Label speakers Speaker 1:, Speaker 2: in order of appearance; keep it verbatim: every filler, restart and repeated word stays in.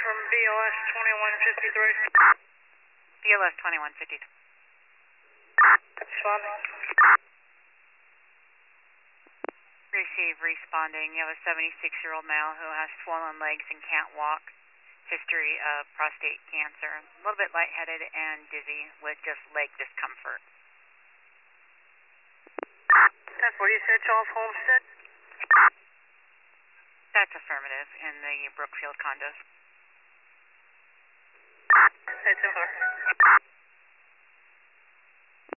Speaker 1: from B L S twenty-one fifty-three.
Speaker 2: B L S twenty-one fifty-three.
Speaker 1: Responding.
Speaker 2: Receive, responding. You have a seventy-six-year-old male who has swollen legs and can't walk. History of prostate cancer. A little bit lightheaded and dizzy with just leg discomfort.
Speaker 1: That's what you said, Charles Homestead?
Speaker 2: That's affirmative in the Brookfield condos.
Speaker 1: That's affirmative.